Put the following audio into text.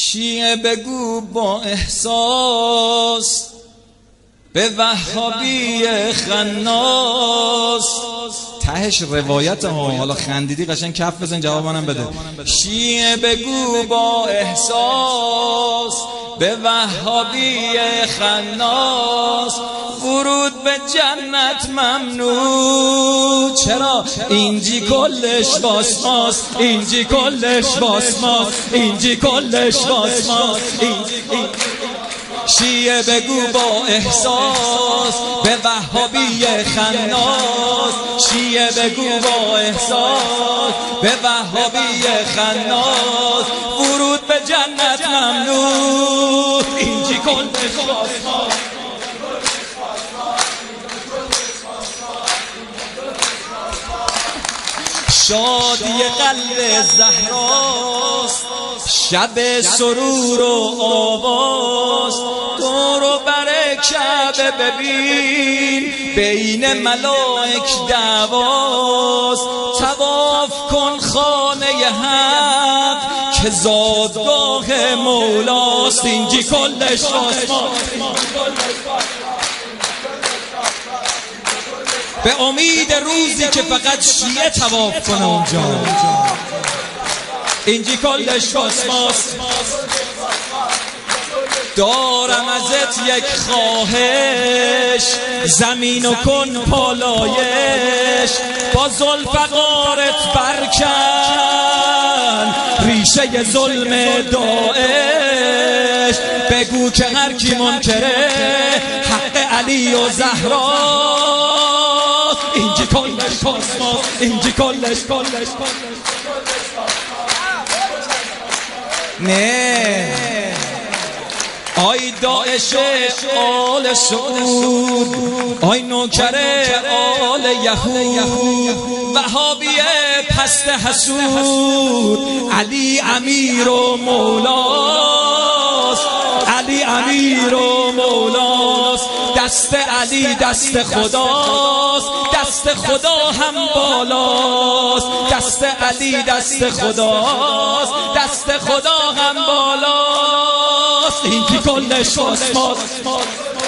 شیعه بگو با احساس به وهابی خناس. تهش روایت ها، حالا خندیدی قشنگ کف بزن جواب منم بده. شیعه بگو با احساس به وهابی خناس، ورود به جنت ممنوع. چرا؟ اینجی کلش واسماست، اینجی کلش واسماست، اینجی کلش واسماست. شیعه بگو با احساس به وهابی خناس، شیعه بگو با احساس به وهابی خناس، ورود به جنت ممنوع. اینجی کلش واسماست. شادی قلب زهراست، شب سرور و آواز. دور بر کعبه ببین، بین ملائک دعواست. طواف کن خانه حق که زادگاه مولاست. اینجی کلش واسماست. به امید روزی که فقط شیعه طواف کنه اونجا. اینجی کلش واسماست. دارم ازت یک خواهش، زمینو کن پالایش. با ذوالفقارت برکن ریشه ظلم داعش. بگو که هر کی منکره حق علی و زهرا. اینجی کلش واسماست، اینجی کلش نه. آی داعش آل سعود، آی نوکر آل یهود، وهابی پست حسود. علی امیر و مولاست، علی امیر و مولاست. دست علی دست خداست، دست خدا هم بالاست. دست علی دست خداست، دست خدا هم بالاست. اینجی کلش واسماست.